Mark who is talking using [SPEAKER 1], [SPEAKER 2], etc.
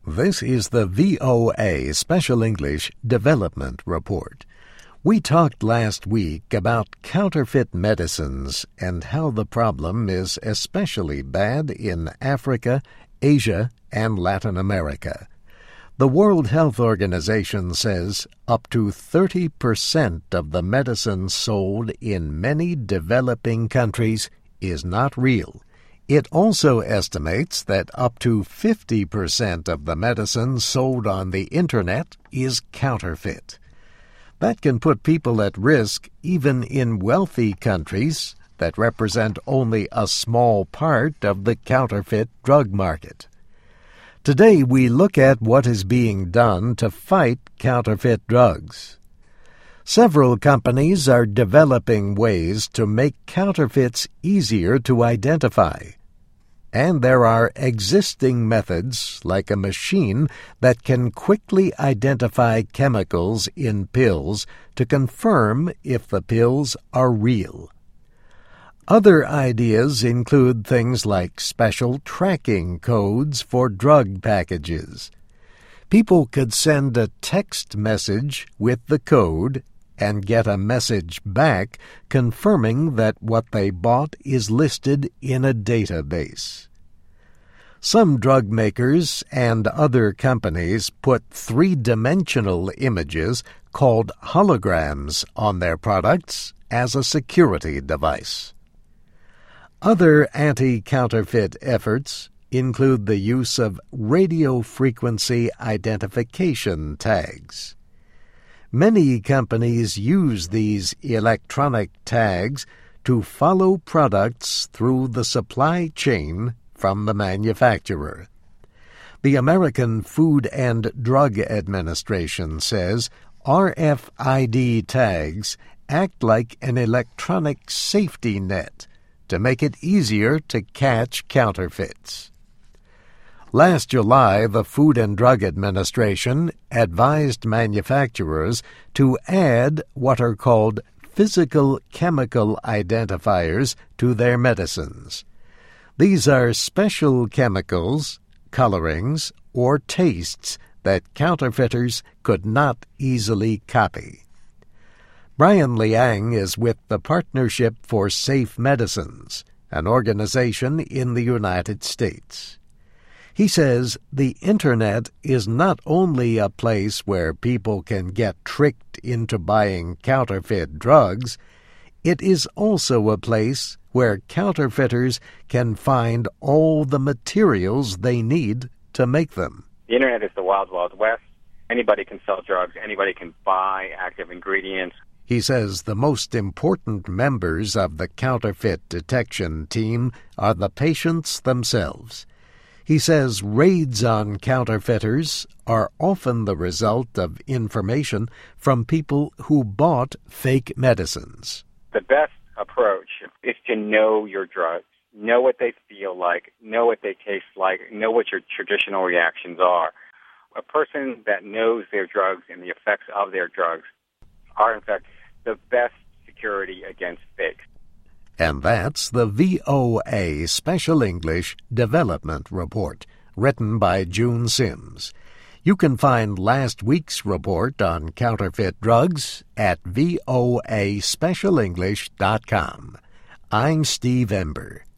[SPEAKER 1] This is the VOA Special English Development Report. We talked last week about counterfeit medicines and how the problem is especially bad in Africa, Asia, and Latin America. The World Health Organization says up to 30% of the medicine sold in many developing countries is not real. It also estimates that up to 50% of the medicine sold on the Internet is counterfeit. That can put people at risk even in wealthy countries that represent only a small part of the counterfeit drug market. Today we look at what is being done to fight counterfeit drugs. Several companies are developing ways to make counterfeits easier to identify. And there are existing methods, like a machine that can quickly identify chemicals in pills to confirm if the pills are real. Other ideas include things like special tracking codes for drug packages. People could send a text message with the code and get a message back confirming that what they bought is listed in a database. Some drug makers and other companies put three-dimensional images called holograms on their products as a security device. Other anti-counterfeit efforts include the use of radio frequency identification tags. Many companies use these electronic tags to follow products through the supply chain from the manufacturer. The American Food and Drug Administration says RFID tags act like an electronic safety net to make it easier to catch counterfeits. Last July, the Food and Drug Administration advised manufacturers to add what are called physical chemical identifiers to their medicines. These are special chemicals, colorings, or tastes that counterfeiters could not easily copy. Brian Liang is with the Partnership for Safe Medicines, an organization in the United States. He says the Internet is not only a place where people can get tricked into buying counterfeit drugs, it is also a place where counterfeiters can find all the materials they need to make them.
[SPEAKER 2] The Internet is the wild, wild west. Anybody can sell drugs. Anybody can buy active ingredients.
[SPEAKER 1] He says the most important members of the counterfeit detection team are the patients themselves. He says raids on counterfeiters are often the result of information from people who bought fake medicines.
[SPEAKER 2] The best approach is to know your drugs, know what they feel like, know what they taste like, know what your traditional reactions are. A person that knows their drugs and the effects of their drugs are, in fact, the best security against fakes.
[SPEAKER 1] And that's the VOA Special English Development Report, written by June Sims. You can find last week's report on counterfeit drugs at voaspecialenglish.com. I'm Steve Ember.